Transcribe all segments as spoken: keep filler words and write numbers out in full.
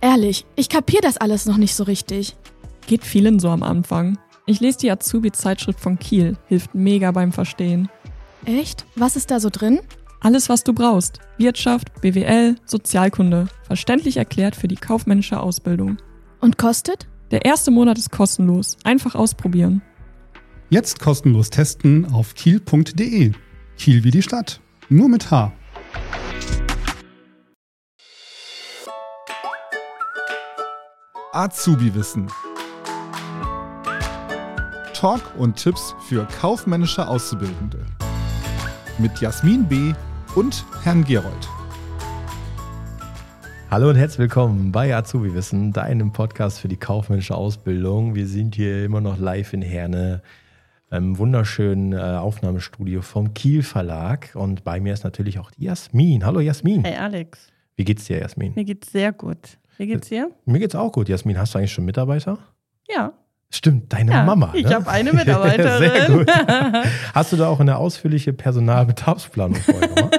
Ehrlich, ich kapier das alles noch nicht so richtig. Geht vielen so am Anfang. Ich lese die Azubi-Zeitschrift von Kiel, hilft mega beim Verstehen. Echt? Was ist da so drin? Alles, was du brauchst. Wirtschaft, B W L, Sozialkunde. Verständlich erklärt für die kaufmännische Ausbildung. Und kostet? Der erste Monat ist kostenlos. Einfach ausprobieren. Jetzt kostenlos testen auf kiel punkt de. Kiel wie die Stadt. Nur mit H. Azubi-Wissen. Talk und Tipps für kaufmännische Auszubildende. Mit Jasmin B. und Herrn Gerold. Hallo und herzlich willkommen bei Azubi-Wissen, deinem Podcast für die kaufmännische Ausbildung. Wir sind hier immer noch live in Herne, im wunderschönen äh, Aufnahmestudio vom Kiel Verlag. Und bei mir ist natürlich auch die Jasmin. Hallo Jasmin. Hey Alex. Wie geht's dir, Jasmin? Mir geht's sehr gut. Wie geht's dir? Mir geht's auch gut. Jasmin, hast du eigentlich schon Mitarbeiter? Ja. Stimmt, deine ja, Mama. Ich ne? habe eine Mitarbeiterin. Sehr gut. Hast du da auch eine ausführliche Personalbedarfsplanung vorher gemacht?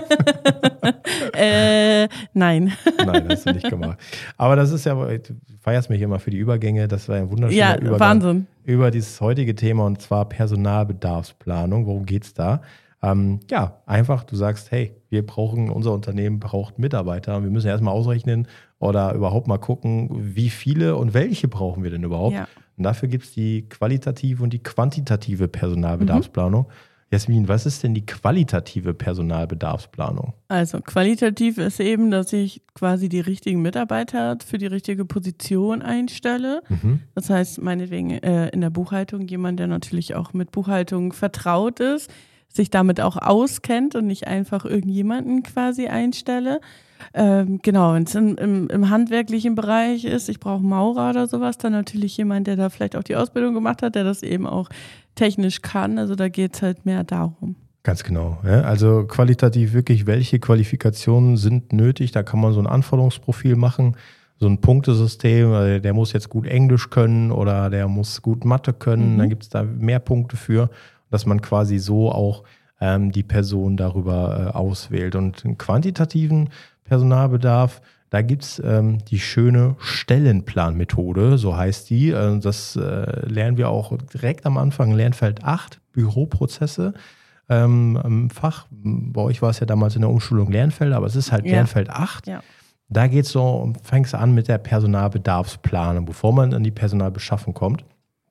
äh, nein. Nein, hast du nicht gemacht. Aber das ist ja, du feierst mich immer für die Übergänge. Das war ein wunderschöner ja, Übergang Wahnsinn. Über dieses heutige Thema, und zwar Personalbedarfsplanung. Worum geht's da? Ähm, ja, einfach, du sagst, hey, wir brauchen, unser Unternehmen braucht Mitarbeiter. Und wir müssen erstmal ausrechnen oder überhaupt mal gucken, wie viele und welche brauchen wir denn überhaupt. Ja. Und dafür gibt es die qualitative und die quantitative Personalbedarfsplanung. Mhm. Jasmin, was ist denn die qualitative Personalbedarfsplanung? Also qualitativ ist eben, dass ich quasi die richtigen Mitarbeiter für die richtige Position einstelle. Mhm. Das heißt, meinetwegen äh, in der Buchhaltung jemand, der natürlich auch mit Buchhaltung vertraut ist, sich damit auch auskennt und nicht einfach irgendjemanden quasi einstelle. Ähm, genau, wenn es im, im, im handwerklichen Bereich ist, ich brauche Maurer oder sowas, dann natürlich jemand, der da vielleicht auch die Ausbildung gemacht hat, der das eben auch technisch kann. Also da geht es halt mehr darum. Ganz genau. Ja. Also qualitativ wirklich, welche Qualifikationen sind nötig? Da kann man so ein Anforderungsprofil machen, so ein Punktesystem. Der muss jetzt gut Englisch können oder der muss gut Mathe können. Mhm. Dann gibt es da mehr Punkte für, dass man quasi so auch ähm, die Person darüber äh, auswählt. Und einen quantitativen Personalbedarf, da gibt es ähm, die schöne Stellenplanmethode, so heißt die. Äh, das äh, lernen wir auch direkt am Anfang, Lernfeld acht, Büroprozesse ähm, im Fach. Bei euch war es ja damals in der Umschulung Lernfeld, aber es ist halt ja. Lernfeld acht. Ja. Da geht es so, fängst an mit der Personalbedarfsplanung, bevor man an die Personalbeschaffung kommt.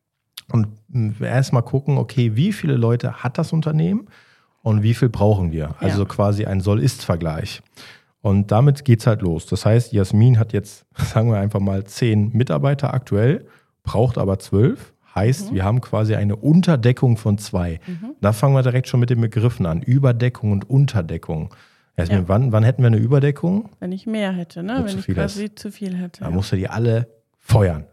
Und erstmal gucken, okay, wie viele Leute hat das Unternehmen und wie viel brauchen wir? Also ja. quasi ein Soll-Ist-Vergleich. Und damit geht's halt los. Das heißt, Jasmin hat jetzt, sagen wir einfach mal, zehn Mitarbeiter aktuell, braucht aber zwölf. Heißt, mhm. wir haben quasi eine Unterdeckung von zwei. Mhm. Da fangen wir direkt schon mit den Begriffen an. Überdeckung und Unterdeckung. Jasmin, ja. wann, wann hätten wir eine Überdeckung? Wenn ich mehr hätte, ne? Wenn ich quasi ist. zu viel hätte. Da ja. musst du die alle feuern.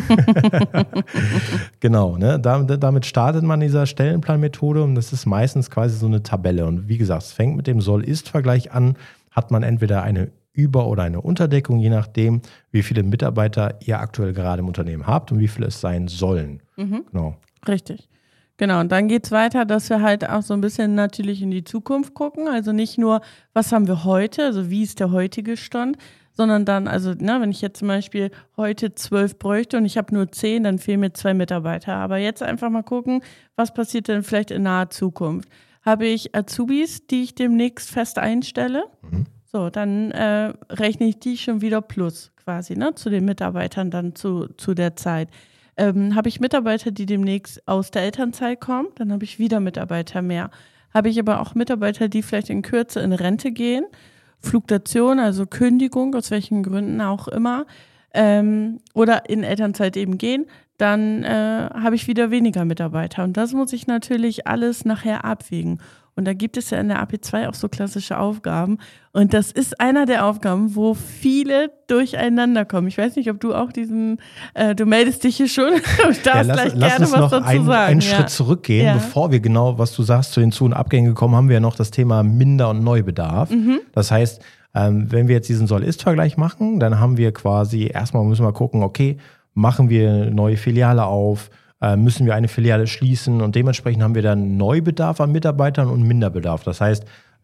Genau, ne? Damit startet man in dieser Stellenplanmethode und das ist meistens quasi so eine Tabelle. Und wie gesagt, es fängt mit dem Soll-Ist-Vergleich an. Hat man entweder eine Über- oder eine Unterdeckung, je nachdem, wie viele Mitarbeiter ihr aktuell gerade im Unternehmen habt und wie viele es sein sollen. Mhm. Genau. Richtig. Genau, und dann geht es weiter, dass wir halt auch so ein bisschen natürlich in die Zukunft gucken. Also nicht nur, was haben wir heute, also wie ist der heutige Stand, sondern dann, also ne, wenn ich jetzt zum Beispiel heute zwölf bräuchte und ich habe nur zehn, dann fehlen mir zwei Mitarbeiter. Aber jetzt einfach mal gucken, was passiert denn vielleicht in naher Zukunft. Habe ich Azubis, die ich demnächst fest einstelle? Mhm. So, dann äh, rechne ich die schon wieder plus quasi, ne, zu den Mitarbeitern dann zu, zu der Zeit. Ähm, habe ich Mitarbeiter, die demnächst aus der Elternzeit kommen, dann habe ich wieder Mitarbeiter mehr. Habe ich aber auch Mitarbeiter, die vielleicht in Kürze in Rente gehen, Fluktuation, also Kündigung, aus welchen Gründen auch immer, ähm, oder in Elternzeit eben gehen, dann äh, habe ich wieder weniger Mitarbeiter. Und das muss ich natürlich alles nachher abwägen. Und da gibt es ja in der A P zwei auch so klassische Aufgaben. Und das ist einer der Aufgaben, wo viele durcheinander kommen. Ich weiß nicht, ob du auch diesen, äh, du meldest dich hier schon, du darfst ja, lass, gleich lass gerne uns was noch dazu einen, sagen. einen ja. Schritt zurückgehen, ja. bevor wir genau, was du sagst, zu den Zu- und Abgängen gekommen, haben wir ja noch das Thema Minder- und Neubedarf. Mhm. Das heißt, ähm, wenn wir jetzt diesen Soll-Ist-Vergleich machen, dann haben wir quasi, erstmal müssen wir gucken, okay, machen wir eine neue Filiale auf, äh, müssen wir eine Filiale schließen und dementsprechend haben wir dann Neubedarf an Mitarbeitern und Minderbedarf. Das heißt,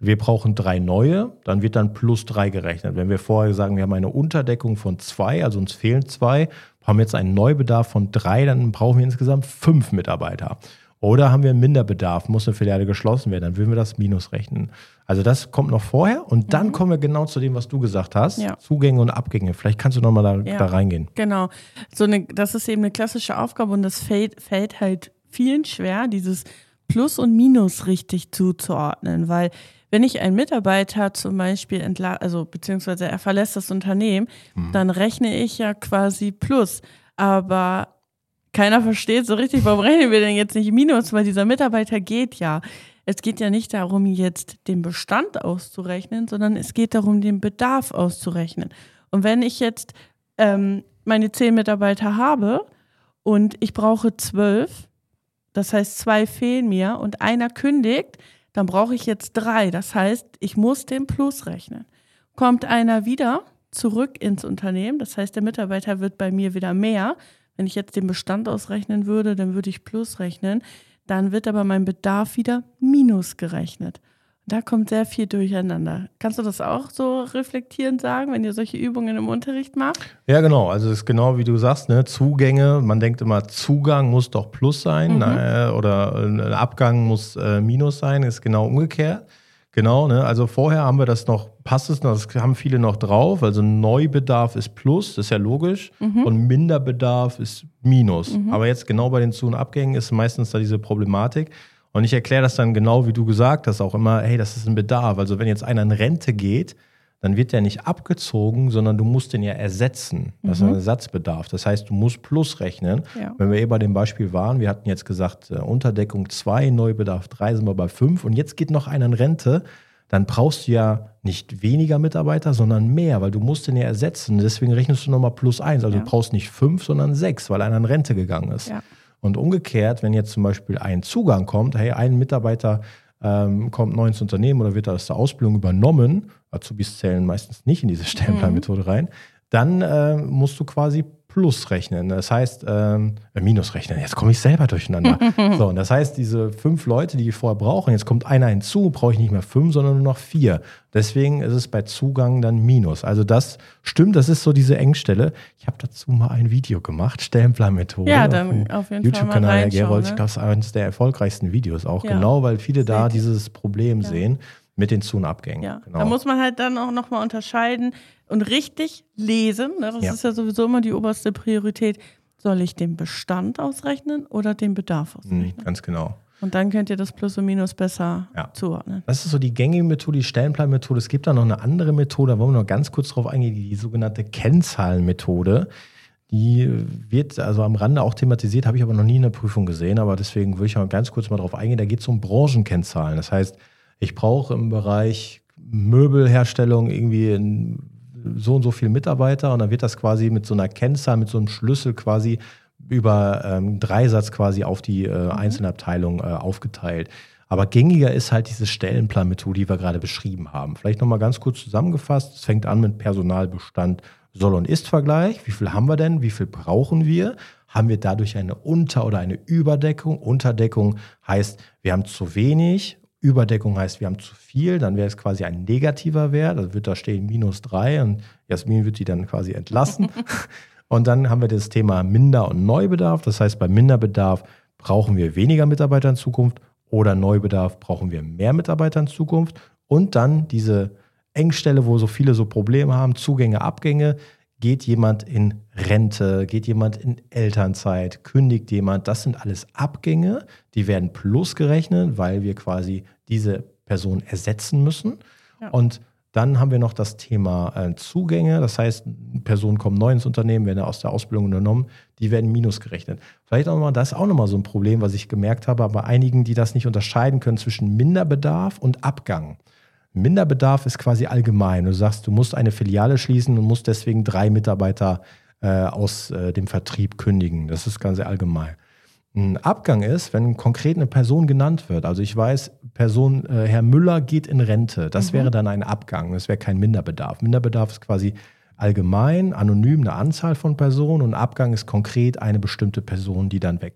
wir brauchen drei neue, dann wird dann plus drei gerechnet. Wenn wir vorher sagen, wir haben eine Unterdeckung von zwei, also uns fehlen zwei, haben jetzt einen Neubedarf von drei, dann brauchen wir insgesamt fünf Mitarbeiter. Oder haben wir einen Minderbedarf, muss eine Filiale geschlossen werden, dann würden wir das Minus rechnen. Also das kommt noch vorher und dann mhm. kommen wir genau zu dem, was du gesagt hast, ja. Zugänge und Abgänge. Vielleicht kannst du nochmal da, ja. da reingehen. Genau, so eine, das ist eben eine klassische Aufgabe und das fällt, fällt halt vielen schwer, dieses Plus und Minus richtig zuzuordnen, weil wenn ich einen Mitarbeiter zum Beispiel entla- also beziehungsweise er verlässt das Unternehmen, mhm. dann rechne ich ja quasi Plus, aber keiner versteht so richtig, warum rechnen wir denn jetzt nicht Minus, weil dieser Mitarbeiter geht ja. Es geht ja nicht darum, jetzt den Bestand auszurechnen, sondern es geht darum, den Bedarf auszurechnen. Und wenn ich jetzt ähm, meine zehn Mitarbeiter habe und ich brauche zwölf, das heißt zwei fehlen mir und einer kündigt, dann brauche ich jetzt drei. Das heißt, ich muss den Plus rechnen. Kommt einer wieder zurück ins Unternehmen, das heißt, der Mitarbeiter wird bei mir wieder mehr. Wenn ich jetzt den Bestand ausrechnen würde, dann würde ich Plus rechnen. Dann wird aber mein Bedarf wieder Minus gerechnet. Da kommt sehr viel durcheinander. Kannst du das auch so reflektierend sagen, wenn ihr solche Übungen im Unterricht macht? Ja, genau. Also es ist genau wie du sagst, ne? Zugänge. Man denkt immer, Zugang muss doch Plus sein, mhm. äh, oder ein Abgang muss äh, Minus sein. Ist genau umgekehrt. Genau, ne? Also vorher haben wir das noch, passt es noch, das haben viele noch drauf. Also Neubedarf ist Plus, das ist ja logisch. Mhm. Und Minderbedarf ist Minus. Mhm. Aber jetzt genau bei den Zu- und Abgängen ist meistens da diese Problematik. Und ich erkläre das dann genau, wie du gesagt hast, auch immer, hey, das ist ein Bedarf. Also wenn jetzt einer in Rente geht, dann wird der nicht abgezogen, sondern du musst den ja ersetzen. Das mhm. ist ein Ersatzbedarf. Das heißt, du musst Plus rechnen. Ja. Wenn wir eben bei dem Beispiel waren, wir hatten jetzt gesagt, äh, Unterdeckung zwei, Neubedarf drei, sind wir bei fünf. Und jetzt geht noch einer in Rente, dann brauchst du ja nicht weniger Mitarbeiter, sondern mehr, weil du musst den ja ersetzen. Deswegen rechnest du nochmal plus eins. Also ja. du brauchst nicht fünf, sondern sechs, weil einer in Rente gegangen ist. Ja. Und umgekehrt, wenn jetzt zum Beispiel ein Zugang kommt, hey, ein Mitarbeiter ähm, kommt neu ins Unternehmen oder wird aus der Ausbildung übernommen, Azubis zählen meistens nicht in diese Stellenplanmethode mhm. rein, dann äh, musst du quasi Plus rechnen. Das heißt, ähm, äh, Minus rechnen. Jetzt komme ich selber durcheinander. So, und das heißt, diese fünf Leute, die ich vorher brauche, jetzt kommt einer hinzu, brauche ich nicht mehr fünf, sondern nur noch vier. Deswegen ist es bei Zugang dann Minus. Also das stimmt, das ist so diese Engstelle. Ich habe dazu mal ein Video gemacht, Stellenplanmethode. Ja, dann auf, auf jeden Fall mal reinschauen. YouTube-Kanal Herr Gerold. Ne? Ich glaube, das ist eines der erfolgreichsten Videos auch. Ja. Genau, weil viele da dieses Problem ja. sehen mit den Zu- und Abgängen. Ja. Genau. Da muss man halt dann auch nochmal unterscheiden und richtig lesen. Ne? Das ja. ist ja sowieso immer die oberste Priorität. Soll ich den Bestand ausrechnen oder den Bedarf ausrechnen? Mhm, ganz genau. Und dann könnt ihr das Plus und Minus besser ja. zuordnen. Das ist so die gängige Methode, die Stellenplanmethode. Es gibt da noch eine andere Methode, da wollen wir noch ganz kurz drauf eingehen, die, die sogenannte Kennzahlenmethode. Die wird also am Rande auch thematisiert, habe ich aber noch nie in der Prüfung gesehen, aber deswegen würde ich mal ganz kurz mal drauf eingehen. Da geht es um Branchenkennzahlen. Das heißt, ich brauche im Bereich Möbelherstellung irgendwie so und so viele Mitarbeiter und dann wird das quasi mit so einer Kennzahl, mit so einem Schlüssel quasi über ähm, Dreisatz quasi auf die äh, einzelnen Abteilungen äh, aufgeteilt. Aber gängiger ist halt diese Stellenplanmethode, die wir gerade beschrieben haben. Vielleicht nochmal ganz kurz zusammengefasst. Es fängt an mit Personalbestand Soll- und Ist-Vergleich. Wie viel haben wir denn? Wie viel brauchen wir? Haben wir dadurch eine Unter- oder eine Überdeckung? Unterdeckung heißt, wir haben zu wenig. Überdeckung heißt, wir haben zu viel, dann wäre es quasi ein negativer Wert, also wird da stehen minus drei und Jasmin wird die dann quasi entlassen. Und dann haben wir das Thema Minder- und Neubedarf, das heißt, bei Minderbedarf brauchen wir weniger Mitarbeiter in Zukunft oder Neubedarf brauchen wir mehr Mitarbeiter in Zukunft. Und dann diese Engstelle, wo so viele so Probleme haben, Zugänge, Abgänge, geht jemand in Rente, geht jemand in Elternzeit, kündigt jemand, das sind alles Abgänge, die werden plus gerechnet, weil wir quasi diese Person ersetzen müssen. Ja. Und dann haben wir noch das Thema äh, Zugänge, das heißt, Personen kommen neu ins Unternehmen, werden aus der Ausbildung übernommen, die werden minus gerechnet. Vielleicht auch nochmal, das ist auch nochmal so ein Problem, was ich gemerkt habe, bei einigen, die das nicht unterscheiden können zwischen Minderbedarf und Abgang. Minderbedarf ist quasi allgemein. Du sagst, du musst eine Filiale schließen und musst deswegen drei Mitarbeiter äh, aus äh, dem Vertrieb kündigen. Das ist ganz allgemein. Ein Abgang ist, wenn konkret eine Person genannt wird. Also ich weiß, Person äh, Herr Müller geht in Rente. Das mhm. wäre dann ein Abgang. Das wäre kein Minderbedarf. Minderbedarf ist quasi allgemein, anonym, eine Anzahl von Personen und Abgang ist konkret eine bestimmte Person, die dann weggeht.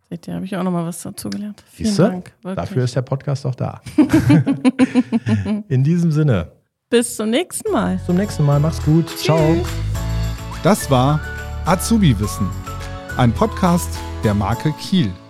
Seht ihr, habe ich auch nochmal was dazu gelernt. Vielen Siehste? Dank. Wirklich. Dafür ist der Podcast auch da. In diesem Sinne. Bis zum nächsten Mal. Bis zum nächsten Mal. Mach's gut. Tschüss. Ciao. Das war Azubi Wissen, ein Podcast der Marke Kiel.